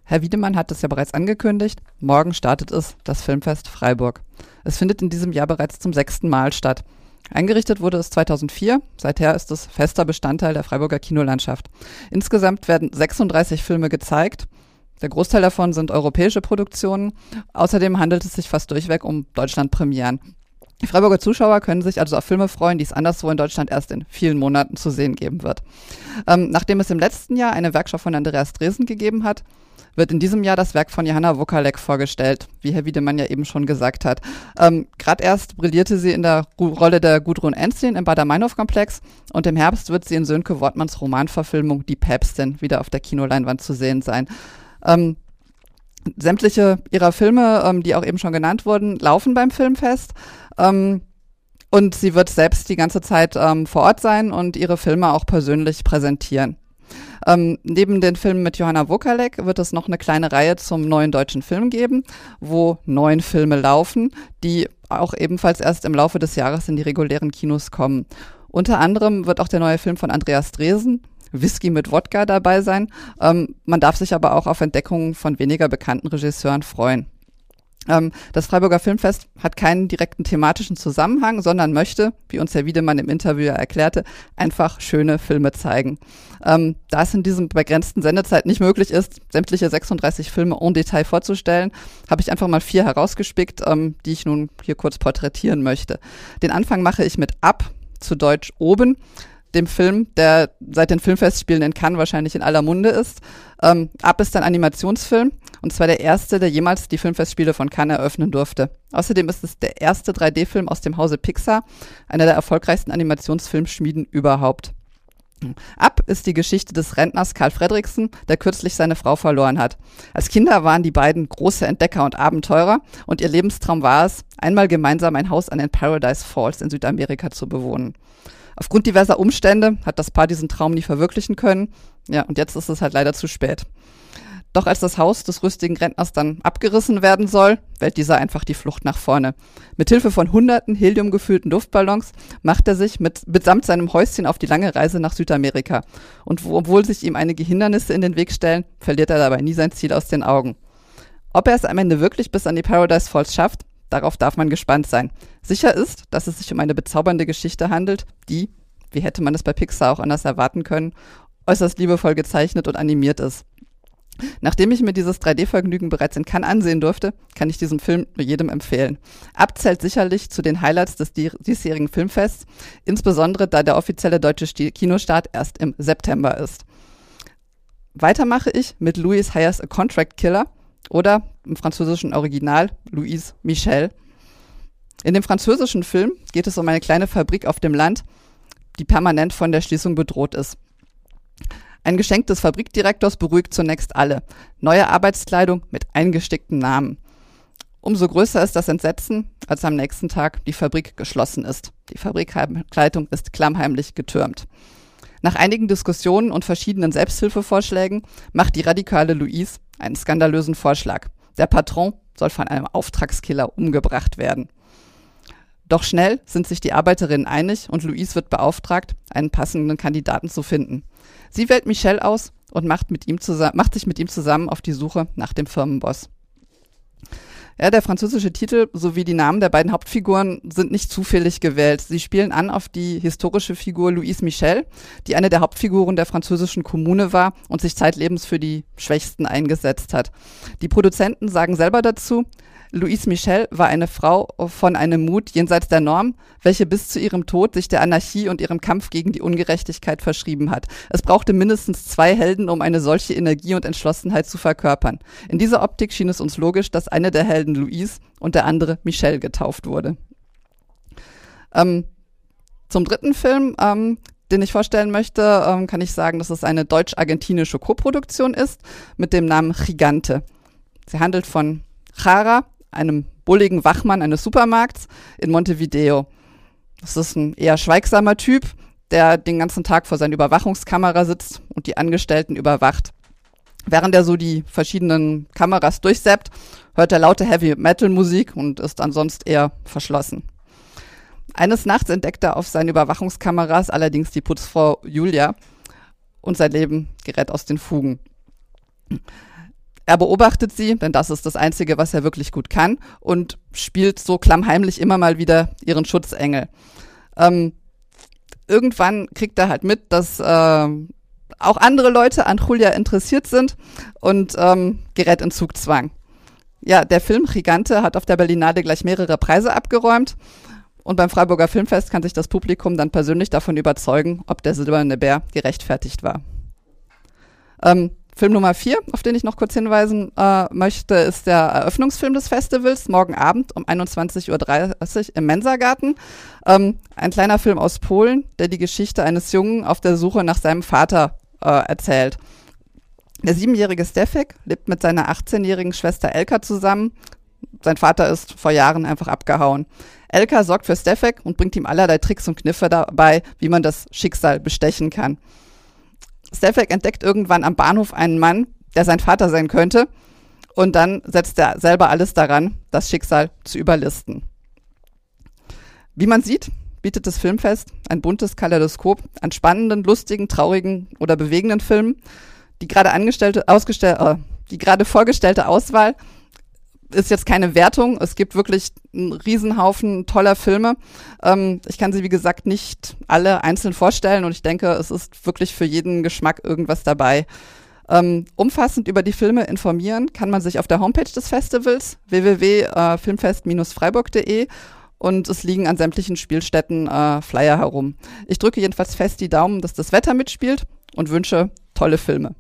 Herr Wiedemann hat es ja bereits angekündigt, morgen startet es, das Filmfest Freiburg. Es findet in diesem Jahr bereits zum 6. Mal statt. Eingerichtet wurde es 2004, seither ist es fester Bestandteil der Freiburger Kinolandschaft. Insgesamt werden 36 Filme gezeigt. Der Großteil davon sind europäische Produktionen. Außerdem handelt es sich fast durchweg um Deutschlandpremieren. Die Freiburger Zuschauer können sich also auf Filme freuen, die es anderswo in Deutschland erst in vielen Monaten zu sehen geben wird. Nachdem es im letzten Jahr eine Werkschau von Andreas Dresen gegeben hat, wird in diesem Jahr das Werk von Johanna Wokalek vorgestellt, wie Herr Wiedemann ja eben schon gesagt hat. Gerade erst brillierte sie in der Rolle der Gudrun Ensslin im Baader-Meinhof-Komplex und im Herbst wird sie in Sönke Wortmanns Romanverfilmung Die Päpstin wieder auf der Kinoleinwand zu sehen sein. Sämtliche ihrer Filme, die auch eben schon genannt wurden, laufen beim Filmfest. Und sie wird selbst die ganze Zeit vor Ort sein und ihre Filme auch persönlich präsentieren. Neben den Filmen mit Johanna Wokalek wird es noch eine kleine Reihe zum neuen deutschen Film geben, wo 9 Filme laufen, die auch ebenfalls erst im Laufe des Jahres in die regulären Kinos kommen. Unter anderem wird auch der neue Film von Andreas Dresen, Whisky mit Wodka, dabei sein. Man darf sich aber auch auf Entdeckungen von weniger bekannten Regisseuren freuen. Das Freiburger Filmfest hat keinen direkten thematischen Zusammenhang, sondern möchte, wie uns Herr Wiedemann im Interview erklärte, einfach schöne Filme zeigen. Da es in diesem begrenzten Sendezeit nicht möglich ist, sämtliche 36 Filme en Detail vorzustellen, habe ich einfach mal 4 herausgespickt, die ich nun hier kurz porträtieren möchte. Den Anfang mache ich mit Ab, zu Deutsch Oben, dem Film, der seit den Filmfestspielen in Cannes wahrscheinlich in aller Munde ist. Ab ist ein Animationsfilm und zwar der erste, der jemals die Filmfestspiele von Cannes eröffnen durfte. Außerdem ist es der erste 3D-Film aus dem Hause Pixar, einer der erfolgreichsten Animationsfilmschmieden überhaupt. Ab ist die Geschichte des Rentners Karl Fredriksen, der kürzlich seine Frau verloren hat. Als Kinder waren die beiden große Entdecker und Abenteurer und ihr Lebenstraum war es, einmal gemeinsam ein Haus an den Paradise Falls in Südamerika zu bewohnen. Aufgrund diverser Umstände hat das Paar diesen Traum nie verwirklichen können. Ja, und jetzt ist es halt leider zu spät. Doch als das Haus des rüstigen Rentners dann abgerissen werden soll, wählt dieser einfach die Flucht nach vorne. Mithilfe von hunderten heliumgefüllten Luftballons macht er sich mitsamt seinem Häuschen auf die lange Reise nach Südamerika. Und obwohl sich ihm einige Hindernisse in den Weg stellen, verliert er dabei nie sein Ziel aus den Augen. Ob er es am Ende wirklich bis an die Paradise Falls schafft, darauf darf man gespannt sein. Sicher ist, dass es sich um eine bezaubernde Geschichte handelt, die, wie hätte man es bei Pixar auch anders erwarten können, äußerst liebevoll gezeichnet und animiert ist. Nachdem ich mir dieses 3D-Vergnügen bereits in Cannes ansehen durfte, kann ich diesen Film nur jedem empfehlen. Ab zählt sicherlich zu den Highlights des diesjährigen Filmfests, insbesondere da der offizielle deutsche Kinostart erst im September ist. Weiter mache ich mit Louis Hires A Contract Killer oder im französischen Original Louise Michel. In dem französischen Film geht es um eine kleine Fabrik auf dem Land, die permanent von der Schließung bedroht ist. Ein Geschenk des Fabrikdirektors beruhigt zunächst alle. Neue Arbeitskleidung mit eingesticktem Namen. Umso größer ist das Entsetzen, als am nächsten Tag die Fabrik geschlossen ist. Die Fabrikkleidung ist klammheimlich getürmt. Nach einigen Diskussionen und verschiedenen Selbsthilfevorschlägen macht die radikale Louise einen skandalösen Vorschlag. Der Patron soll von einem Auftragskiller umgebracht werden. Doch schnell sind sich die Arbeiterinnen einig und Louise wird beauftragt, einen passenden Kandidaten zu finden. Sie wählt Michel aus und macht sich mit ihm zusammen auf die Suche nach dem Firmenboss. Ja, der französische Titel sowie die Namen der beiden Hauptfiguren sind nicht zufällig gewählt. Sie spielen an auf die historische Figur Louise Michel, die eine der Hauptfiguren der französischen Kommune war und sich zeitlebens für die Schwächsten eingesetzt hat. Die Produzenten sagen selber dazu, Louise Michel war eine Frau von einem Mut jenseits der Norm, welche bis zu ihrem Tod sich der Anarchie und ihrem Kampf gegen die Ungerechtigkeit verschrieben hat. Es brauchte mindestens 2 Helden, um eine solche Energie und Entschlossenheit zu verkörpern. In dieser Optik schien es uns logisch, dass eine der Helden Louise und der andere Michel getauft wurde. Zum dritten Film, den ich vorstellen möchte, kann ich sagen, dass es eine deutsch-argentinische Koproduktion ist mit dem Namen Gigante. Sie handelt von Jara, einem bulligen Wachmann eines Supermarkts in Montevideo. Das ist ein eher schweigsamer Typ, der den ganzen Tag vor seiner Überwachungskamera sitzt und die Angestellten überwacht. Während er so die verschiedenen Kameras durchsäppt, hört er laute Heavy-Metal-Musik und ist ansonsten eher verschlossen. Eines Nachts entdeckt er auf seinen Überwachungskameras allerdings die Putzfrau Julia und sein Leben gerät aus den Fugen. Er beobachtet sie, denn das ist das Einzige, was er wirklich gut kann, und spielt so klammheimlich immer mal wieder ihren Schutzengel. Irgendwann kriegt er halt mit, dass auch andere Leute an Julia interessiert sind und gerät in Zugzwang. Ja, der Film Gigante hat auf der Berlinale gleich mehrere Preise abgeräumt und beim Freiburger Filmfest kann sich das Publikum dann persönlich davon überzeugen, ob der Silberne Bär gerechtfertigt war. Film Nummer 4, auf den ich noch kurz hinweisen möchte, ist der Eröffnungsfilm des Festivals, morgen Abend um 21:30 Uhr im Mensagarten. Ein kleiner Film aus Polen, der die Geschichte eines Jungen auf der Suche nach seinem Vater erzählt. Der 7-jährige Stefek lebt mit seiner 18-jährigen Schwester Elka zusammen. Sein Vater ist vor Jahren einfach abgehauen. Elka sorgt für Stefek und bringt ihm allerlei Tricks und Kniffe dabei, wie man das Schicksal bestechen kann. Stefek entdeckt irgendwann am Bahnhof einen Mann, der sein Vater sein könnte, und dann setzt er selber alles daran, das Schicksal zu überlisten. Wie man sieht, bietet das Filmfest ein buntes Kaleidoskop an spannenden, lustigen, traurigen oder bewegenden Filmen. Die gerade vorgestellte Auswahl ist jetzt keine Wertung. Es gibt wirklich einen Riesenhaufen toller Filme. Ich kann sie, wie gesagt, nicht alle einzeln vorstellen und ich denke, es ist wirklich für jeden Geschmack irgendwas dabei. Umfassend über die Filme informieren kann man sich auf der Homepage des Festivals www.filmfest-freiburg.de und es liegen an sämtlichen Spielstätten Flyer herum. Ich drücke jedenfalls fest die Daumen, dass das Wetter mitspielt und wünsche tolle Filme.